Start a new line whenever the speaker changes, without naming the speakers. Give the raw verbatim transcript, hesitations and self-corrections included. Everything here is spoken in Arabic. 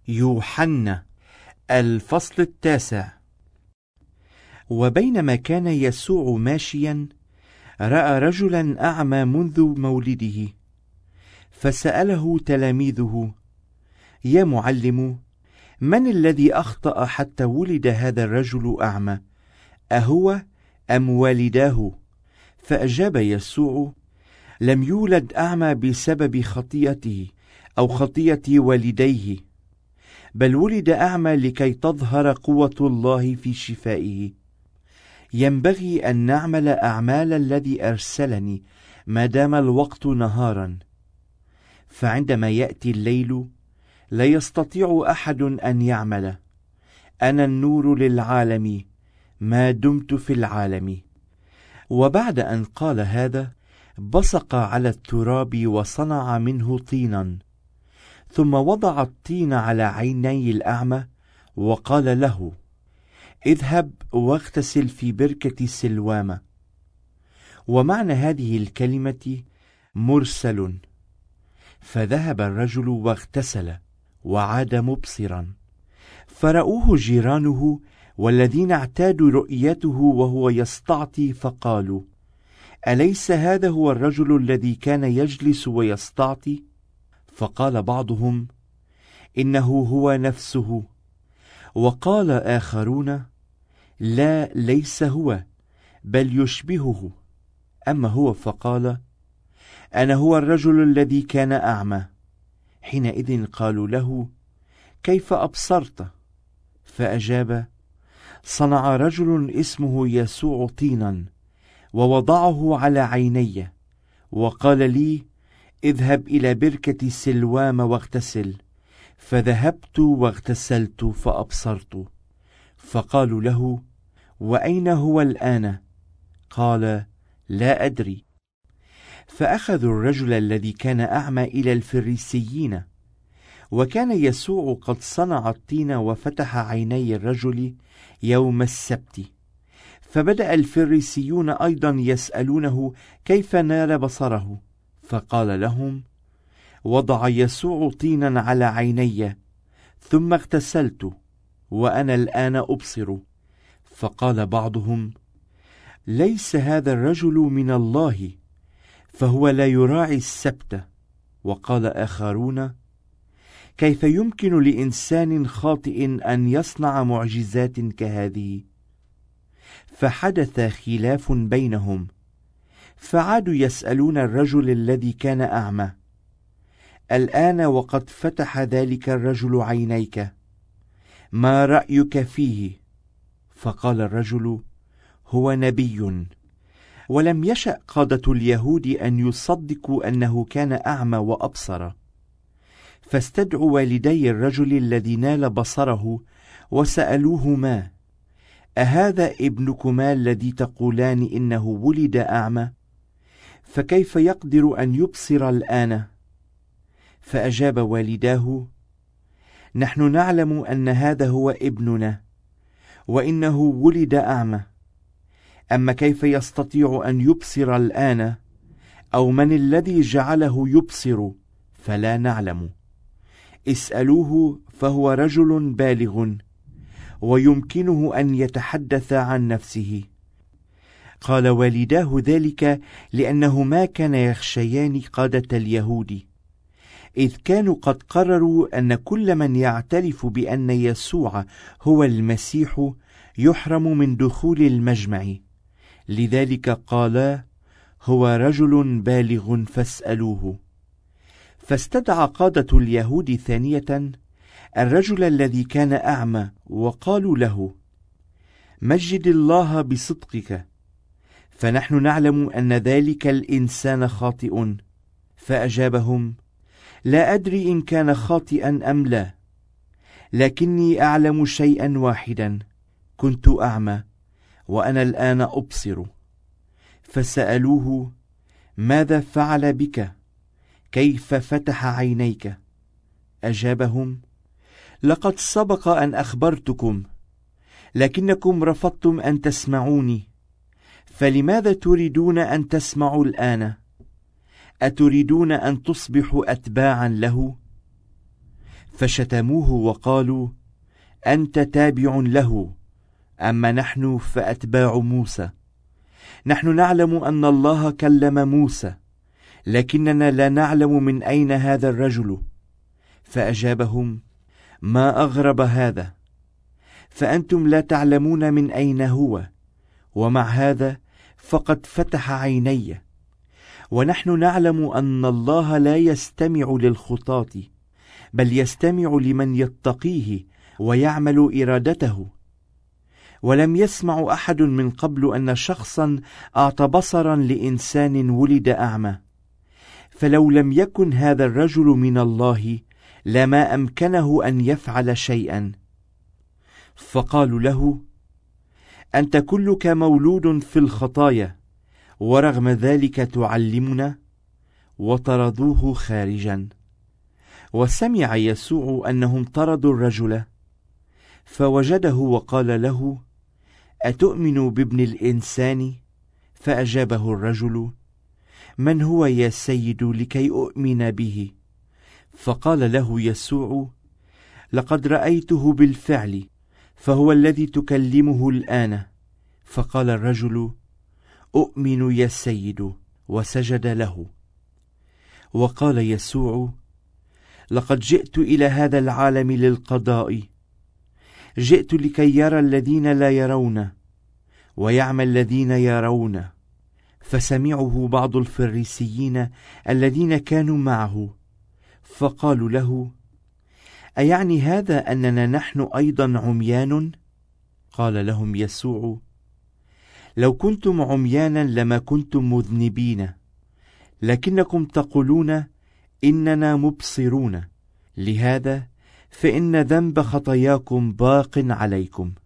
يوحنا الفصل التاسع. وبينما كان يسوع ماشيا رأى رجلا أعمى منذ مولده، فسأله تلاميذه: يا معلم، من الذي أخطأ حتى ولد هذا الرجل أعمى، أهو أم والداه؟ فأجاب يسوع: لم يولد أعمى بسبب خطيئته أو خطيئة والديه، بل ولد أعمى لكي تظهر قوة الله في شفائه. ينبغي أن نعمل أعمال الذي أرسلني ما دام الوقت نهارا، فعندما يأتي الليل لا يستطيع أحد أن يعمل. أنا النور للعالم ما دمت في العالم. وبعد أن قال هذا بصق على التراب وصنع منه طينا، ثم وضع الطين على عيني الأعمى وقال له: اذهب واغتسل في بركة سلوام. ومعنى هذه الكلمة مرسل. فذهب الرجل واغتسل وعاد مبصرا، فرأوه جيرانه والذين اعتادوا رؤيته وهو يستعطي، فقالوا: أليس هذا هو الرجل الذي كان يجلس ويستعطي؟ فقال بعضهم: إنه هو نفسه. وقال آخرون: لا، ليس هو، بل يشبهه. أما هو فقال: أنا هو الرجل الذي كان أعمى. حينئذ قالوا له: كيف أبصرت؟ فأجاب: صنع رجل اسمه يسوع طينا ووضعه على عيني، وقال لي: اذهب إلى بركة سلوام واغتسل. فذهبت واغتسلت فأبصرت. فقالوا له: وأين هو الآن؟ قال: لا أدري. فأخذوا الرجل الذي كان أعمى إلى الفريسيين. وكان يسوع قد صنع الطين وفتح عيني الرجل يوم السبت. فبدأ الفريسيون أيضا يسألونه كيف نال بصره، فقال لهم: وضع يسوع طينا على عيني، ثم اغتسلت، وأنا الآن أبصر. فقال بعضهم: ليس هذا الرجل من الله، فهو لا يراعي السبت. وقال آخرون: كيف يمكن لإنسان خاطئ أن يصنع معجزات كهذه؟ فحدث خلاف بينهم، فعادوا يسألون الرجل الذي كان أعمى: الآن وقد فتح ذلك الرجل عينيك، ما رأيك فيه؟ فقال الرجل: هو نبي. ولم يشأ قادة اليهود أن يصدقوا أنه كان أعمى وأبصر، فاستدعوا والدي الرجل الذي نال بصره وسألوهما: أهذا ابنكما الذي تقولان إنه ولد أعمى؟ فكيف يقدر أن يبصر الآن؟ فأجاب والداه: نحن نعلم أن هذا هو ابننا، وإنه ولد أعمى. أما كيف يستطيع أن يبصر الآن، أو من الذي جعله يبصر، فلا نعلم. اسألوه، فهو رجل بالغ ويمكنه أن يتحدث عن نفسه. قال والداه ذلك لأنهما كانا يخشيان قادة اليهود، إذ كانوا قد قرروا أن كل من يعترف بأن يسوع هو المسيح يحرم من دخول المجمع. لذلك قالا: هو رجل بالغ فاسألوه. فاستدعى قادة اليهود ثانية الرجل الذي كان أعمى، وقالوا له: مجد الله بصدقك، فنحن نعلم أن ذلك الإنسان خاطئ. فأجابهم: لا أدري إن كان خاطئا أم لا، لكني أعلم شيئا واحدا: كنت أعمى وأنا الآن أبصر. فسألوه: ماذا فعل بك؟ كيف فتح عينيك؟ أجابهم: لقد سبق أن أخبرتكم، لكنكم رفضتم أن تسمعوني. فلماذا تريدون أن تسمعوا الآن؟ أتريدون أن تصبحوا أتباعا له؟ فشتموه وقالوا: أنت تابع له، أما نحن فأتباع موسى. نحن نعلم أن الله كلم موسى، لكننا لا نعلم من أين هذا الرجل. فأجابهم: ما أغرب هذا، فأنتم لا تعلمون من أين هو، ومع هذا فقد فتح عيني. ونحن نعلم أن الله لا يستمع للخطاة، بل يستمع لمن يتقيه ويعمل إرادته. ولم يسمع أحد من قبل أن شخصا أعطى بصرا لإنسان ولد أعمى. فلو لم يكن هذا الرجل من الله لما أمكنه أن يفعل شيئا. فقالوا له: أنت كلك مولود في الخطايا، ورغم ذلك تعلمنا؟ وطردوه خارجا. وسمع يسوع أنهم طردوا الرجل، فوجده وقال له: أتؤمن بابن الإنسان؟ فأجابه الرجل: من هو يا سيد لكي أؤمن به؟ فقال له يسوع: لقد رأيته بالفعل، فهو الذي تكلمه الآن. فقال الرجل: أؤمن يا سيد، وسجد له. وقال يسوع: لقد جئت إلى هذا العالم للقضاء، جئت لكي يرى الذين لا يرون ويعمى الذين يرون. فسمعه بعض الفريسيين الذين كانوا معه، فقالوا له: أيعني هذا أننا نحن أيضا عميان؟ قال لهم يسوع: لو كنتم عميانا لما كنتم مذنبين، لكنكم تقولون إننا مبصرون، لهذا فإن ذنب خطاياكم باق عليكم.